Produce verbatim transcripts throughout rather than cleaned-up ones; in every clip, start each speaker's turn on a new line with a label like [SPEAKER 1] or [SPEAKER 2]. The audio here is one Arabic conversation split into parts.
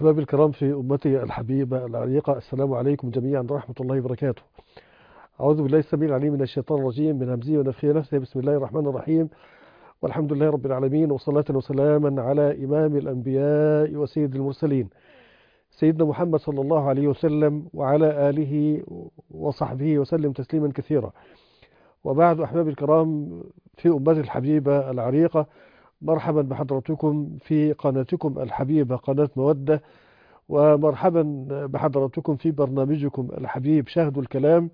[SPEAKER 1] أحبابي الكرام في أمتي الحبيبة العريقة، السلام عليكم جميعا ورحمة الله وبركاته. أعوذ بالله السميع العليم من الشيطان الرجيم من همزه ونفخه ونفثه. بسم الله الرحمن الرحيم، والحمد لله رب العالمين، وصلاة وسلاما على إمام الأنبياء وسيد المرسلين سيدنا محمد صلى الله عليه وسلم وعلى آله وصحبه وسلم تسليما كثيرا. وبعد أحبابي الكرام في أمتي الحبيبة العريقة، مرحبا بحضراتكم في قناتكم الحبيبة قناة مودة، ومرحبا بحضراتكم في برنامجكم الحبيب شاهدوا الكلام.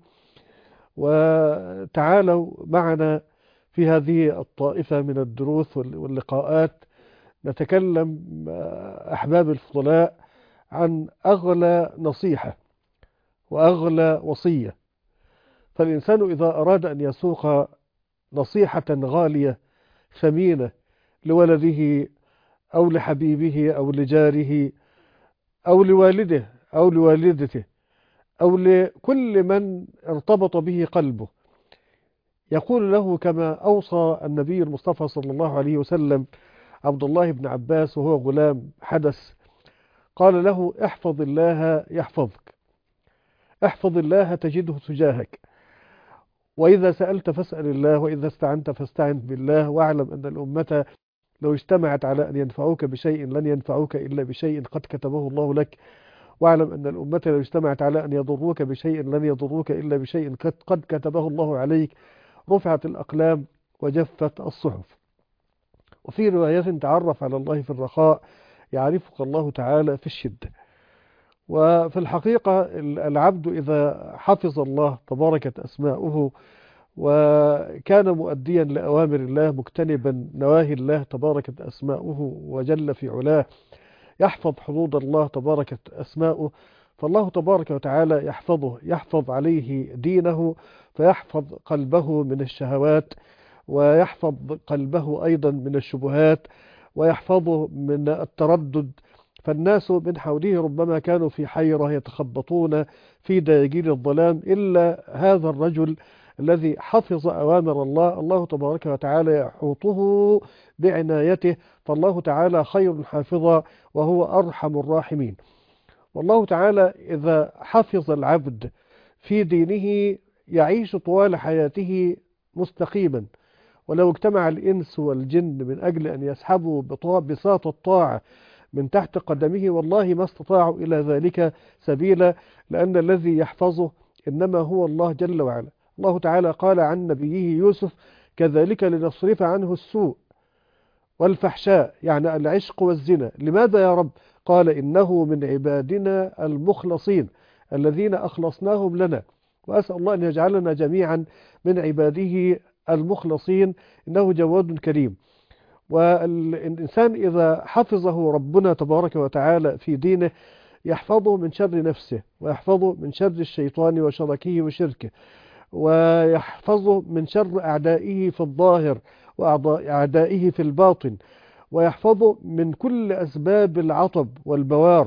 [SPEAKER 1] وتعالوا معنا في هذه الطائفة من الدروس واللقاءات نتكلم أحباب الفضلاء عن أغلى نصيحة وأغلى وصية. فالإنسان إذا أراد أن يسوق نصيحة غالية ثمينة لولده أو لحبيبه أو لجاره أو لوالده أو لوالدته أو لكل من ارتبط به قلبه، يقول له كما أوصى النبي المصطفى صلى الله عليه وسلم عبد الله بن عباس وهو غلام حدث، قال له: احفظ الله يحفظك، احفظ الله تجده تجاهك، وإذا سألت فاسأل الله، وإذا استعنت فاستعن بالله، واعلم أن الأمة لو اجتمعت على أن ينفعوك بشيء لن ينفعوك إلا بشيء قد كتبه الله لك، واعلم أن الأمة لو اجتمعت على أن يضروك بشيء لن يضروك إلا بشيء قد كتبه الله عليك. رفعت الأقلام وجفت الصحف. وفي رواية: تعرف على الله في الرخاء يعرفك الله تعالى في الشدة. وفي الحقيقة العبد إذا حفظ الله تباركت أسماؤه وكان مؤديا لأوامر الله مجتنبا نواهي الله تباركت أسماؤه وجل في علاه، يحفظ حدود الله تباركت أسماؤه، فالله تبارك وتعالى يحفظه، يحفظ عليه دينه، فيحفظ قلبه من الشهوات، ويحفظ قلبه أيضا من الشبهات، ويحفظه من التردد. فالناس من حوله ربما كانوا في حيرة يتخبطون في دياجير الظلام، إلا هذا الرجل الذي حفظ أوامر الله، الله تبارك وتعالى يحوطه بعنايته، فالله تعالى خير حافظا وهو أرحم الراحمين. والله تعالى إذا حفظ العبد في دينه يعيش طوال حياته مستقيما. ولو اجتمع الإنس والجن من أجل أن يسحبوا بساط الطاعة من تحت قدمه والله ما استطاعوا إلى ذلك سبيلا، لأن الذي يحفظه إنما هو الله جل وعلا. الله تعالى قال عن نبيه يوسف: كذلك لنصرف عنه السوء والفحشاء، يعني العشق والزنا. لماذا يا رب؟ قال: إنه من عبادنا المخلصين الذين أخلصناهم لنا. وأسأل الله أن يجعلنا جميعا من عباده المخلصين، إنه جواد كريم. والإنسان إذا حفظه ربنا تبارك وتعالى في دينه يحفظه من شر نفسه، ويحفظه من شر الشيطان وشركه وشركه، ويحفظه من شر أعدائه في الظاهر وأعدائه في الباطن، ويحفظه من كل أسباب العطب والبوار،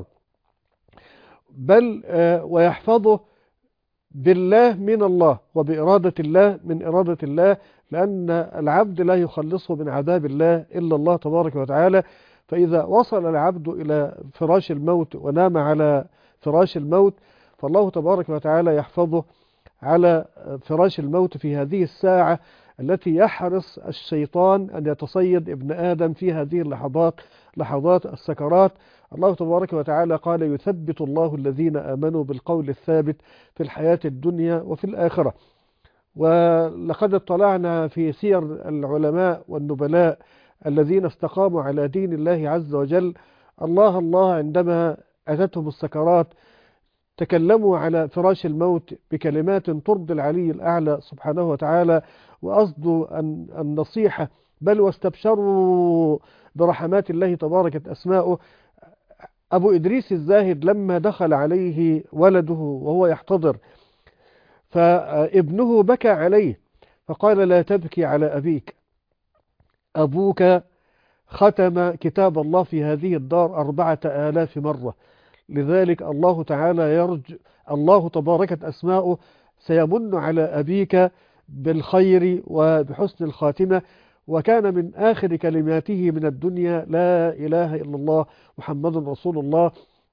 [SPEAKER 1] بل ويحفظه بالله من الله وبإرادة الله من إرادة الله، لأن العبد لا يخلصه من عذاب الله إلا الله تبارك وتعالى. فإذا وصل العبد إلى فراش الموت ونام على فراش الموت فالله تبارك وتعالى يحفظه على فراش الموت في هذه الساعة التي يحرص الشيطان أن يتصيد ابن آدم في هذه اللحظات، لحظات السكرات. الله تبارك وتعالى قال: يثبت الله الذين آمنوا بالقول الثابت في الحياة الدنيا وفي الآخرة. ولقد اطلعنا في سير العلماء والنبلاء الذين استقاموا على دين الله عز وجل. الله الله عندما أتتهم السكرات تكلموا على فراش الموت بكلمات ترضي العلي الأعلى سبحانه وتعالى، وأصدوا النصيحة، بل واستبشروا برحمات الله تبارك أسماؤه. أبو إدريس الزاهد لما دخل عليه ولده وهو يحتضر فابنه بكى عليه فقال: لا تبكي على أبيك، أبوك ختم كتاب الله في هذه الدار أربعة آلاف مرة، لذلك الله تعالى يرجو، الله تباركت أسماؤه سيمن على أبيك بالخير وبحسن الخاتمة. وكان من آخر كلماته من الدنيا: لا إله إلا الله محمد رسول الله.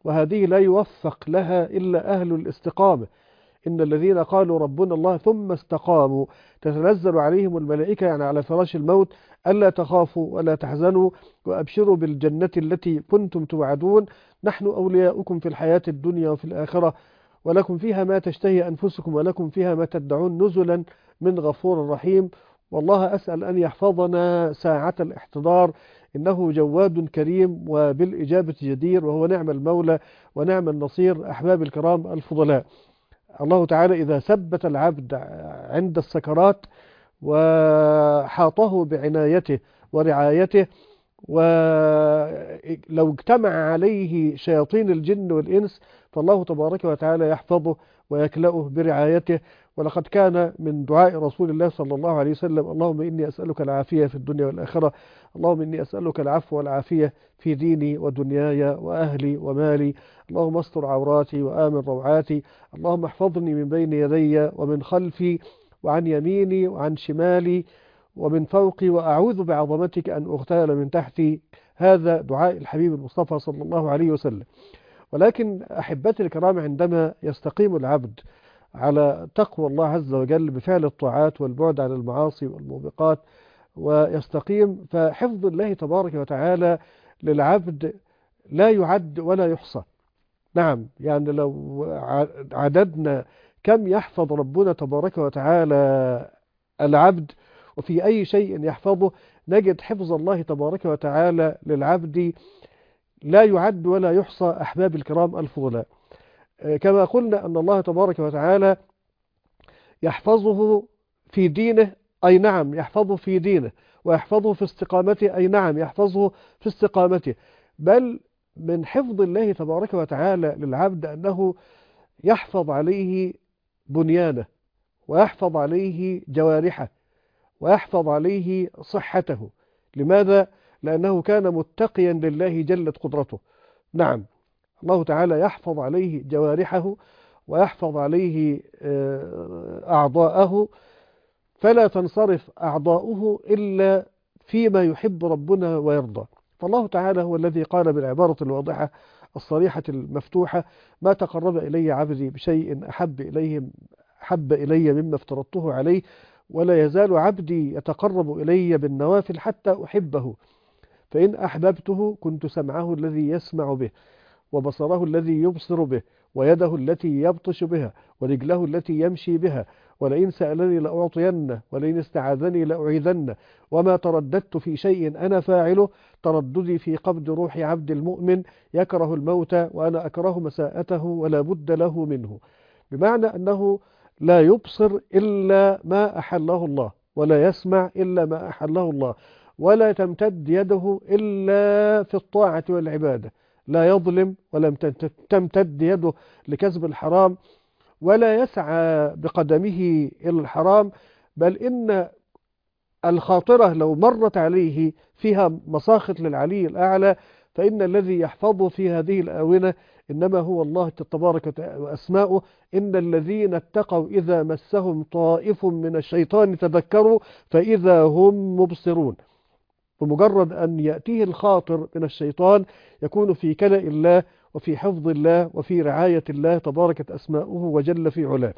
[SPEAKER 1] وهذه لا يوفق لها إلا أهل الاستقامة. إن الذين قالوا ربنا الله ثم استقاموا تتنزل عليهم الملائكة، يعني على فراش الموت، ألا تخافوا ولا تحزنوا وأبشروا بالجنة التي كنتم توعدون، نحن أولياؤكم في الحياة الدنيا وفي الآخرة، ولكم فيها ما تشتهي أنفسكم ولكم فيها ما تدعون، نزلا من غفور رحيم. والله أسأل أن يحفظنا ساعة الاحتضار، إنه جواد كريم وبالإجابة جدير، وهو نعم المولى ونعم النصير. أحباب الكرام الفضلاء، الله تعالى إذا ثبت العبد عند السكرات وحاطه بعنايته ورعايته، ولو اجتمع عليه شياطين الجن والإنس فالله تبارك وتعالى يحفظه ويكلأه برعايته. ولقد كان من دعاء رسول الله صلى الله عليه وسلم: اللهم إني أسألك العافية في الدنيا والآخرة، اللهم إني أسألك العفو والعافية في ديني ودنياي وأهلي ومالي، اللهم استر عوراتي وآمن روعاتي، اللهم احفظني من بين يدي ومن خلفي وعن يميني وعن شمالي ومن فوقي، وأعوذ بعظمتك أن أغتال من تحتي. هذا دعاء الحبيب المصطفى صلى الله عليه وسلم. ولكن أحبتي الكرام، عندما يستقيم العبد على تقوى الله عز وجل بفعل الطاعات والبعد عن المعاصي والموبقات ويستقيم، فحفظ الله تبارك وتعالى للعبد لا يعد ولا يحصى. نعم، يعني لو عددنا كم يحفظ ربنا تبارك وتعالى العبد وفي أي شيء يحفظه، نجد حفظ الله تبارك وتعالى للعبد لا يعد ولا يحصى. أحباب الكرام الفضلاء، كما قلنا أن الله تبارك وتعالى يحفظه في دينه، أي نعم يحفظه في دينه، ويحفظه في استقامته، أي نعم يحفظه في استقامته. بل من حفظ الله تبارك وتعالى للعبد أنه يحفظ عليه بنيانه، ويحفظ عليه جوارحه، ويحفظ عليه صحته. لماذا؟ لأنه كان متقيا لله جلت قدرته. نعم، الله تعالى يحفظ عليه جوارحه ويحفظ عليه أعضاءه، فلا تنصرف أعضاؤه إلا فيما يحب ربنا ويرضى. فالله تعالى هو الذي قال بالعبارة الواضحة الصريحة المفتوحة: ما تقرب إلي عبدي بشيء أحب إليه حب إلي مما افترضته عليه، ولا يزال عبدي يتقرب إلي بالنوافل حتى أحبه، فإن أحببته كنت سمعه الذي يسمع به، وبصره الذي يبصر به، ويده التي يبطش بها، ورجله التي يمشي بها، ولئن سألني لأعطينه، ولئن استعاذني لأعيذنه، وما ترددت في شيء أنا فاعله ترددي في قبض روح عبد المؤمن يكره الموت وأنا أكره مساءته ولا بد له منه. بمعنى أنه لا يبصر إلا ما أحله الله، ولا يسمع إلا ما أحله الله، ولا تمتد يده إلا في الطاعة والعبادة، لا يظلم ولم تمتد يده لكسب الحرام، ولا يسعى بقدمه إلى الحرام. بل إن الخاطرة لو مرت عليه فيها مساخط للعلي الأعلى، فإن الذي يحفظه في هذه الآونة إنما هو الله تبارك وأسماؤه: إن الذين اتقوا إذا مسهم طائف من الشيطان تذكروا فإذا هم مبصرون. بمجرد أن يأتيه الخاطر من الشيطان يكون في كلأ الله وفي حفظ الله وفي رعاية الله تباركت أسماؤه وجل في علاه.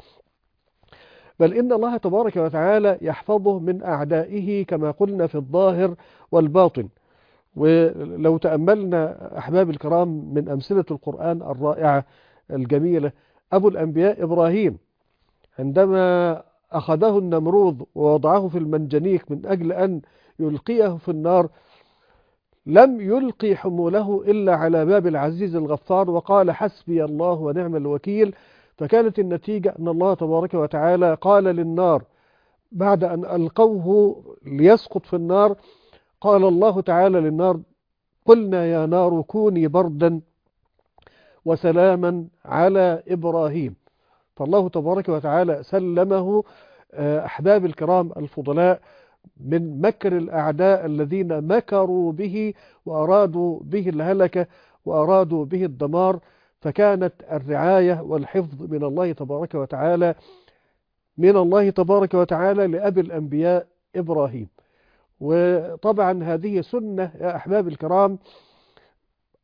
[SPEAKER 1] بل إن الله تبارك وتعالى يحفظه من أعدائه كما قلنا في الظاهر والباطن. ولو تأملنا أحباب الكرام من أمثلة القرآن الرائعة الجميلة، أبو الأنبياء إبراهيم عندما أخذه النمرود ووضعه في المنجنيق من أجل أن يلقيه في النار، لم يلقي حموله إلا على باب العزيز الغفار، وقال حسبي الله ونعم الوكيل. فكانت النتيجة أن الله تبارك وتعالى قال للنار بعد أن ألقوه ليسقط في النار، قال الله تعالى للنار: قلنا يا نار كوني بردا وسلاما على إبراهيم. فالله تبارك وتعالى سلمه أحباب الكرام الفضلاء من مكر الأعداء الذين مكروا به وأرادوا به الهلكة وأرادوا به الدمار. فكانت الرعاية والحفظ من الله تبارك وتعالى من الله تبارك وتعالى لأبي الأنبياء إبراهيم. وطبعا هذه سنة يا أحباب الكرام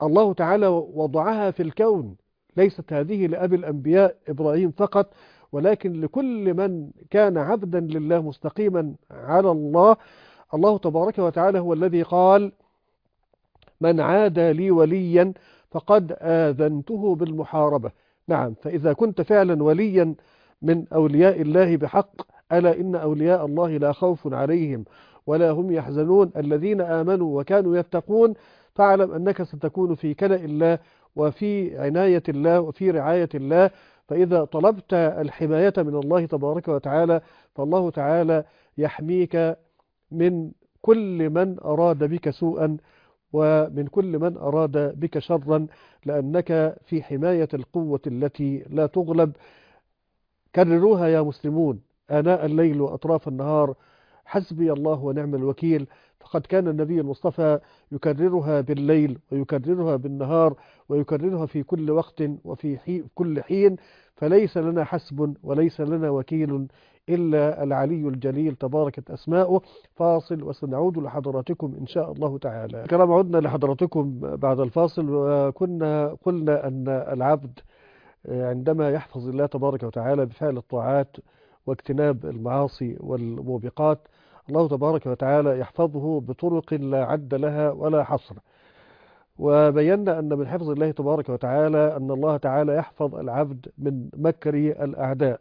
[SPEAKER 1] الله تعالى وضعها في الكون، ليست هذه لأبي الأنبياء إبراهيم فقط، ولكن لكل من كان عبدا لله مستقيما على الله. الله تبارك وتعالى هو الذي قال: من عادى لي وليا فقد آذنته بالمحاربة. نعم، فإذا كنت فعلا وليا من أولياء الله بحق، ألا إن أولياء الله لا خوف عليهم ولا هم يحزنون الذين آمنوا وكانوا يتقون، فاعلم أنك ستكون في كلأ الله وفي عناية الله وفي رعاية الله. فإذا طلبت الحماية من الله تبارك وتعالى، فالله تعالى يحميك من كل من أراد بك سوءا ومن كل من أراد بك شرا، لأنك في حماية القوة التي لا تغلب. كرروها يا مسلمون آناء الليل وأطراف النهار: حسبي الله ونعم الوكيل. فقد كان النبي المصطفى يكررها بالليل ويكررها بالنهار ويكررها في كل وقت وفي حي كل حين. فليس لنا حسب وليس لنا وكيل إلا العلي الجليل تباركت أسماؤه. فاصل وسنعود لحضراتكم إن شاء الله تعالى. كلام عدنا لحضراتكم بعد الفاصل، وكنا قلنا أن العبد عندما يحفظ الله تبارك وتعالى بفعل الطاعات واجتناب المعاصي والموبقات، الله تبارك وتعالى يحفظه بطرق لا عد لها ولا حصر. وبينا أن من حفظ الله تبارك وتعالى أن الله تعالى يحفظ العبد من مكر الأعداء.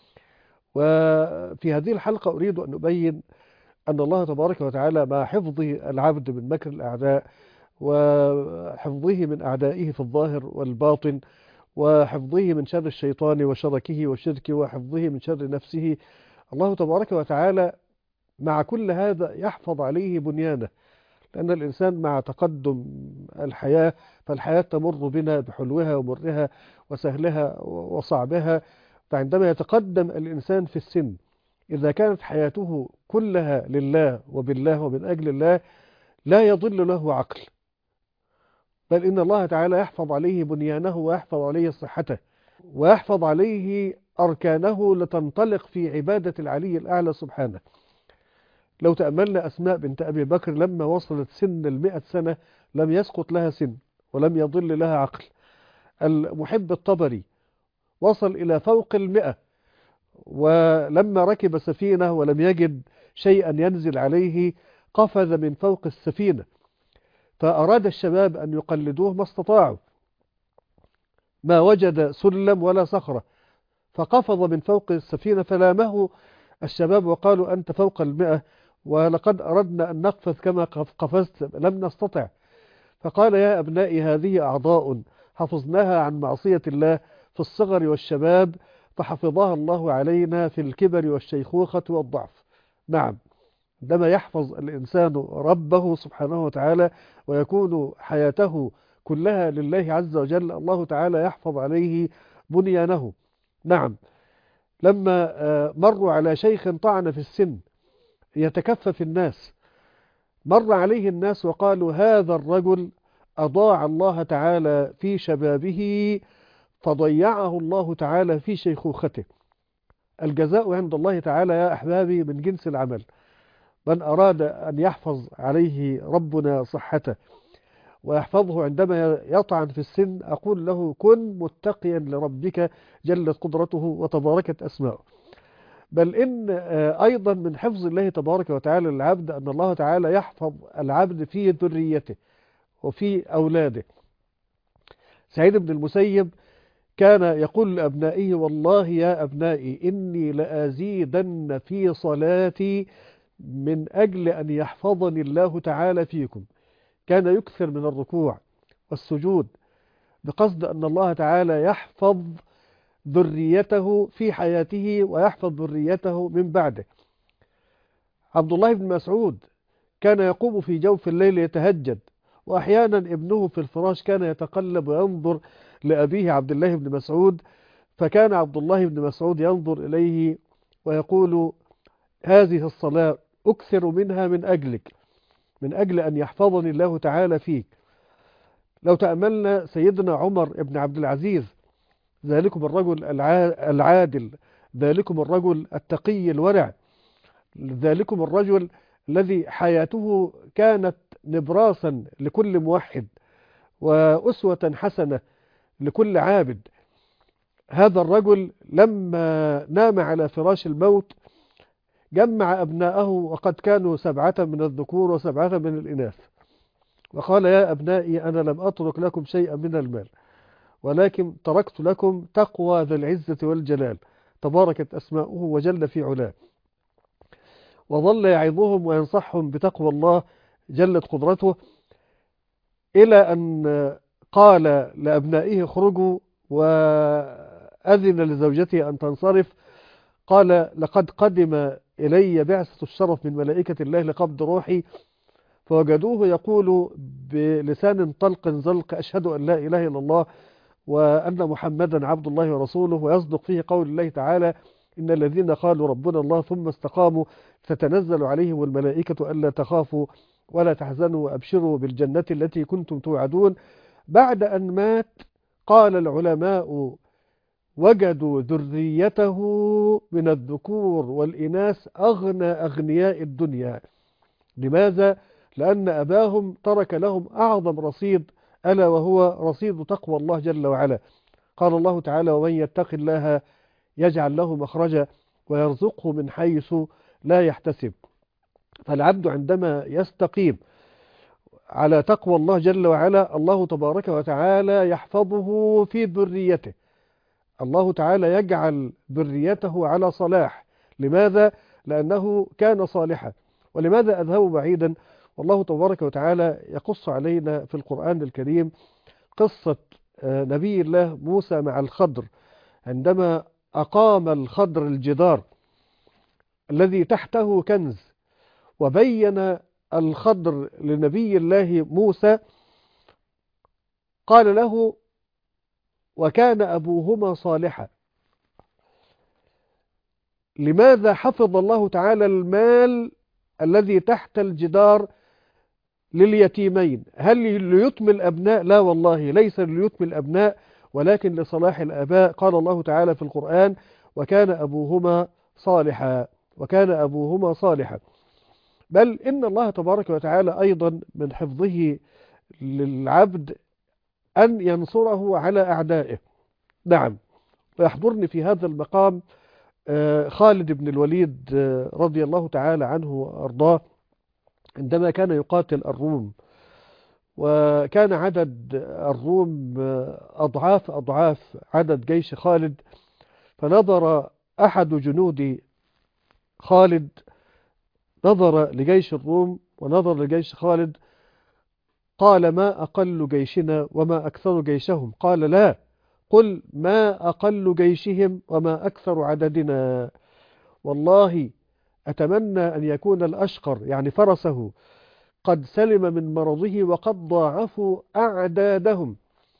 [SPEAKER 1] وفي هذه الحلقة أريد أن أبين أن الله تبارك وتعالى مع حفظ العبد من مكر الأعداء وحفظه من أعدائه في الظاهر والباطن وحفظه من شر الشيطان وشركه وشركه وحفظه من شر نفسه، الله تبارك وتعالى مع كل هذا يحفظ عليه بنيانه. لأن الإنسان مع تقدم الحياة، فالحياة تمر بنا بحلوها ومرها وسهلها وصعبها. فعندما يتقدم الإنسان في السن، إذا كانت حياته كلها لله وبالله ومن أجل الله، لا يضل له عقل، بل إن الله تعالى يحفظ عليه بنيانه ويحفظ عليه صحته ويحفظ عليه أركانه لتنطلق في عبادة العلي الأعلى سبحانه. لو تأملنا أسماء بنت أبي بكر لما وصلت سن المئة سنة لم يسقط لها سن ولم يضل لها عقل. المحب الطبري وصل إلى فوق المئة، ولما ركب سفينة ولم يجد شيئا ينزل عليه قفز من فوق السفينة، فأراد الشباب أن يقلدوه ما استطاعوا، ما وجد سلم ولا صخرة، فقفز من فوق السفينة فلامه الشباب وقالوا: أنت فوق المئة ولقد أردنا أن نقفز كما قفزت لم نستطع. فقال: يا أبنائي، هذه أعضاء حفظناها عن معصية الله في الصغر والشباب، فحفظها الله علينا في الكبر والشيخوخة والضعف. نعم، عندما يحفظ الإنسان ربه سبحانه وتعالى ويكون حياته كلها لله عز وجل، الله تعالى يحفظ عليه بنيانه. نعم، لما مروا على شيخ طعن في السن يتكفف الناس، مر عليه الناس وقالوا: هذا الرجل أضاع الله تعالى في شبابه فضيعه الله تعالى في شيخوخته. الجزاء عند الله تعالى يا أحبابي من جنس العمل. من أراد أن يحفظ عليه ربنا صحته ويحفظه عندما يطعن في السن، أقول له: كن متقيا لربك جلت قدرته وتباركت أسماؤه. بل إن أيضا من حفظ الله تبارك وتعالى للعبد أن الله تعالى يحفظ العبد في ذريته وفي أولاده. سعيد بن المسيب كان يقول لأبنائه: والله يا أبنائي إني لأزيدن في صلاتي من أجل أن يحفظني الله تعالى فيكم. كان يكثر من الركوع والسجود بقصد أن الله تعالى يحفظ ذريته في حياته ويحفظ ذريته من بعده. عبد الله بن مسعود كان يقوم في جوف الليل يتهجد، وأحيانا ابنه في الفراش كان يتقلب وينظر لأبيه عبد الله بن مسعود، فكان عبد الله بن مسعود ينظر إليه ويقول: هذه الصلاة أكثر منها من أجلك، من أجل أن يحفظني الله تعالى فيك. لو تأملنا سيدنا عمر بن عبد العزيز، ذلكم الرجل العادل، ذلكم الرجل التقي الورع، ذلكم الرجل الذي حياته كانت نبراسا لكل موحد، وأسوة حسنة لكل عابد. هذا الرجل لما نام على فراش الموت جمع أبناءه، وقد كانوا سبعة من الذكور وسبعة من الإناث، وقال: يا أبنائي، أنا لم أترك لكم شيئا من المال، ولكن تركت لكم تقوى ذي العزة والجلال، تباركت أسماؤه وجل في علاه. وظل يعظهم وينصحهم بتقوى الله جلت قدرته، إلى أن قال لأبنائه: اخرجوا، وأذن لزوجته أن تنصرف. قال: لقد قدم إلي بعثة الشرف من ملائكة الله لقبض روحي، فوجدوه يقول بلسان طلق زلق: أشهد أن لا إله إلا الله وأن محمدا عبد الله ورسوله، ويصدق فيه قول الله تعالى: إن الذين قالوا ربنا الله ثم استقاموا تتنزل عليهم الملائكة ألا تخافوا ولا تحزنوا وأبشروا بالجنة التي كنتم توعدون. بعد أن مات قال العلماء: وجدوا ذريته من الذكور والإناث أغنى أغنياء الدنيا. لماذا؟ لأن أباهم ترك لهم أعظم رصيد، ألا وهو رصيد تقوى الله جل وعلا. قال الله تعالى: ومن يتق الله يجعل له مخرجا ويرزقه من حيث لا يحتسب. فالعبد عندما يستقيم على تقوى الله جل وعلا، الله تبارك وتعالى يحفظه في ذريته، الله تعالى يجعل ذريته على صلاح. لماذا؟ لأنه كان صالحا. ولماذا أذهب بعيدا؟ والله تبارك وتعالى يقص علينا في القرآن الكريم قصة نبي الله موسى مع الخضر، عندما أقام الخضر الجدار الذي تحته كنز، وبين الخضر لنبي الله موسى، قال له: وكان أبوهما صالحا. لماذا حفظ الله تعالى المال الذي تحت الجدار لليتيمين؟ هل ليتم الأبناء؟ لا والله، ليس ليتم الأبناء، ولكن لصلاح الآباء. قال الله تعالى في القرآن: وكان أبوهما صالحا، وكان أبوهما صالحا. بل إن الله تبارك وتعالى أيضا من حفظه للعبد أن ينصره على أعدائه. نعم، ويحضرني في هذا المقام خالد بن الوليد رضي الله تعالى عنه وأرضاه، عندما كان يقاتل الروم، وكان عدد الروم أضعاف أضعاف عدد جيش خالد، فنظر أحد جنود خالد، نظر لجيش الروم ونظر لجيش خالد، قال: ما أقل جيشنا وما أكثر جيشهم؟ قال: لا، قل ما أقل جيشهم وما أكثر عددنا. والله أتمنى أن يكون الأشقر، يعني فرسه، قد سلم من مرضه وقد ضاعفوا أعدادهم.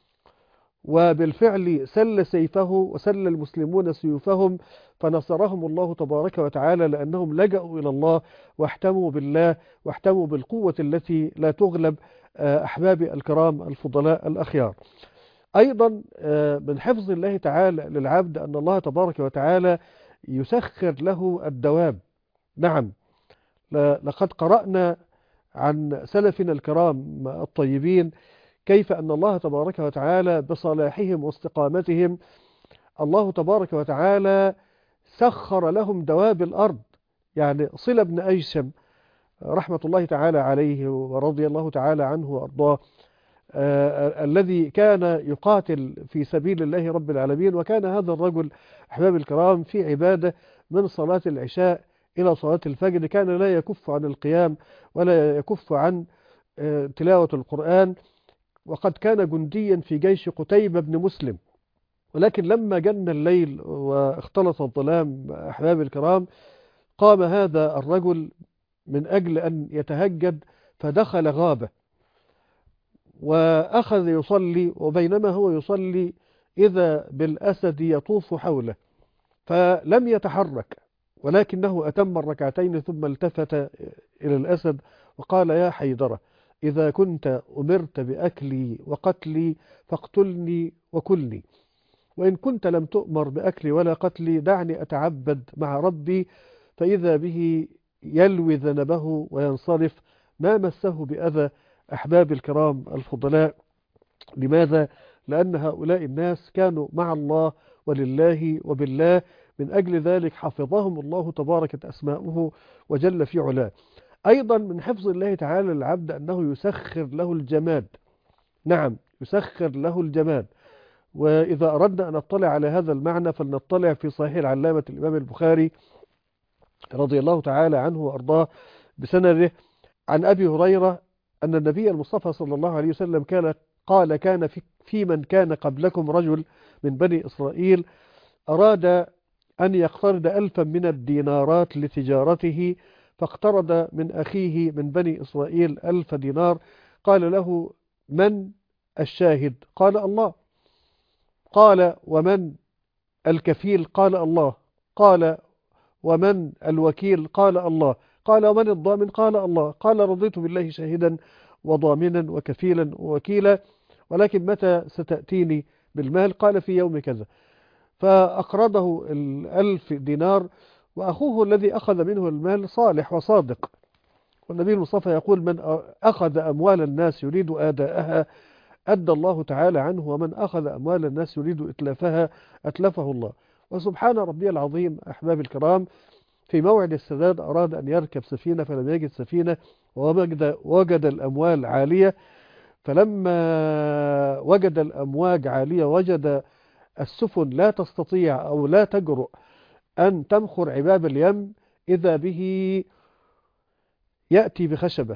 [SPEAKER 1] وبالفعل سل سيفه وسل المسلمون سيوفهم، فنصرهم الله تبارك وتعالى، لأنهم لجأوا إلى الله واحتموا بالله واحتموا بالقوة التي لا تغلب. أحبابي الكرام الفضلاء الأخيار، أيضا من حفظ الله تعالى للعبد أن الله تبارك وتعالى يسخر له الدواب. نعم، لقد قرأنا عن سلفنا الكرام الطيبين كيف أن الله تبارك وتعالى بصلاحهم واستقامتهم، الله تبارك وتعالى سخر لهم دواب الأرض. يعني صلة بن أيشم رحمة الله تعالى عليه ورضي الله تعالى عنه وأرضاه، آه الذي كان يقاتل في سبيل الله رب العالمين، وكان هذا الرجل أحباب الكرام في عبادة من صلاة العشاء إلى صلاة الفجر، كان لا يكف عن القيام ولا يكف عن آه تلاوة القرآن، وقد كان جنديا في جيش قتيبة بن مسلم. ولكن لما جن الليل واختلط الظلام أحباب الكرام، قام هذا الرجل من أجل أن يتهجد، فدخل غابة وأخذ يصلي، وبينما هو يصلي إذا بالأسد يطوف حوله، فلم يتحرك، ولكنه أتم الركعتين ثم التفت إلى الأسد وقال: يا حيدرة، إذا كنت أمرت بأكلي وقتلي فاقتلني وكلني، وإن كنت لم تؤمر بأكلي ولا قتلي دعني أتعبد مع ربي. فإذا به يلوي ذنبه وينصرف، ما مسه بأذى. أحباب الكرام الفضلاء، لماذا؟ لأن هؤلاء الناس كانوا مع الله ولله وبالله، من أجل ذلك حفظهم الله تباركت أسماؤه وجل في علاه. أيضا من حفظ الله تعالى للعبد أنه يسخر له الجماد. نعم، يسخر له الجماد. وإذا أردنا أن نطلع على هذا المعنى فلنطلع في صحيح العلامة الإمام البخاري رضي الله تعالى عنه وأرضاه بسنده عن أبي هريرة أن النبي المصطفى صلى الله عليه وسلم كان قال: كان في, في من كان قبلكم رجل من بني إسرائيل أراد أن يقترض ألفا من الدينارات لتجارته، فاقترض من أخيه من بني إسرائيل ألف دينار. قال له: من الشاهد؟ قال: الله. قال: ومن الكفيل؟ قال: الله. قال: ومن الوكيل؟ قال: الله. قال: ومن الضامن؟ قال: الله. قال: رضيت بالله شاهدا وضامنا وكفيلا ووكيلا، ولكن متى ستأتيني بالمال؟ قال: في يوم كذا. فأقرضه الألف دينار، وأخوه الذي أخذ منه المال صالح وصادق. والنبي المصطفى يقول: من أخذ أموال الناس يريد آداءها أدى الله تعالى عنه، ومن أخذ أموال الناس يريد إتلافها أتلفه الله. وسبحان ربي العظيم، أحباب الكرام، في موعد السداد أراد أن يركب سفينة فلم يجد سفينة، ووجد وجد الأموال عالية. فلما وجد الأمواج عالية وجد السفن لا تستطيع أو لا تجرؤ أن تمخر عباب اليم، إذا به يأتي بخشبة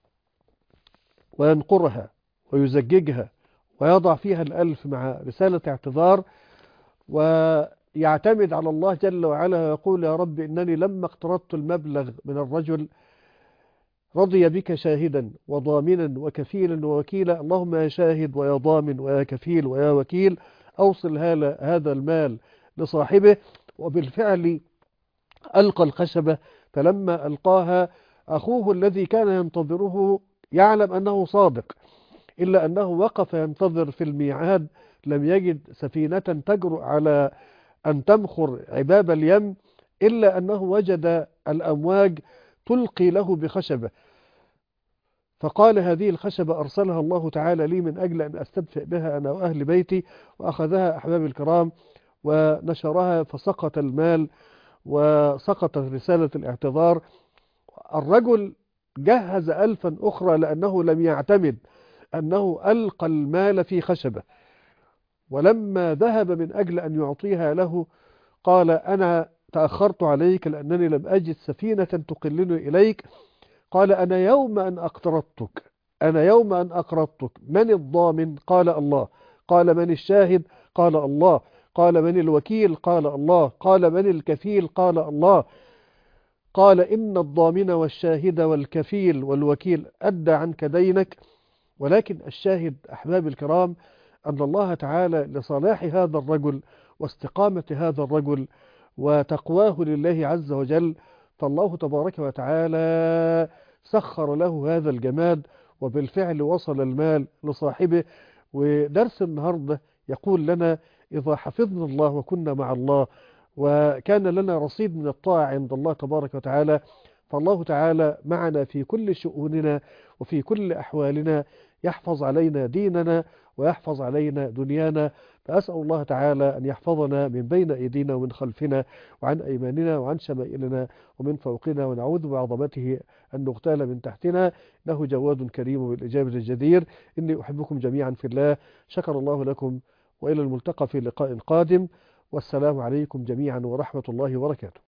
[SPEAKER 1] وينقرها ويزججها ويضع فيها الألف مع رسالة اعتذار، ويعتمد على الله جل وعلا ويقول: يا رب إنني لما اقترضت المبلغ من الرجل رضي بك شاهدا وضامنا وكفيلا ووكيلا، اللهم يا شاهد ويا ضامن ويا كفيل ويا وكيل أوصل هذا المال لصاحبه. وبالفعل ألقى الخشبة، فلما ألقاها أخوه الذي كان ينتظره يعلم أنه صادق، إلا أنه وقف ينتظر في الميعاد، لم يجد سفينة تجرؤ على أن تمخر عباب اليم، إلا أنه وجد الأمواج تلقي له بخشبة. فقال: هذه الخشبة أرسلها الله تعالى لي من أجل أن أستدفئ بها أنا وأهل بيتي. وأخذها أحباب الكرام ونشرها، فسقط المال وسقطت رسالة الاعتذار. الرجل جهز ألفا أخرى لأنه لم يعتمد أنه ألقى المال في خشبة، ولما ذهب من أجل أن يعطيها له قال: أنا تأخرت عليك لأنني لم أجد سفينة تقلني إليك. قال: أنا يوم أن أقترضتك أنا يوم أن أقرضتك من الضامن؟ قال: الله. قال: من الشاهد؟ قال: الله. قال: من الوكيل؟ قال: الله. قال: من الكفيل؟ قال: الله. قال: إن الضامن والشاهد والكفيل والوكيل أدى عنك دينك. ولكن الشاهد أحباب الكرام أن الله تعالى لصلاح هذا الرجل واستقامة هذا الرجل وتقواه لله عز وجل، فالله تبارك وتعالى سخر له هذا الجماد، وبالفعل وصل المال لصاحبه. ودرس النهاردة يقول لنا: إذا حفظنا الله وكنا مع الله وكان لنا رصيد من الطاعة عند الله تبارك وتعالى، فالله تعالى معنا في كل شؤوننا وفي كل أحوالنا، يحفظ علينا ديننا ويحفظ علينا دنيانا. فأسأل الله تعالى أن يحفظنا من بين أيدينا ومن خلفنا وعن أيماننا وعن شمائلنا ومن فوقنا، ونعوذ بعظمته أن نغتال من تحتنا، إنه جواد كريم بالإجابة الجدير. إني أحبكم جميعا في الله، شكر الله لكم، وإلى الملتقى في لقاء قادم، والسلام عليكم جميعا ورحمة الله وبركاته.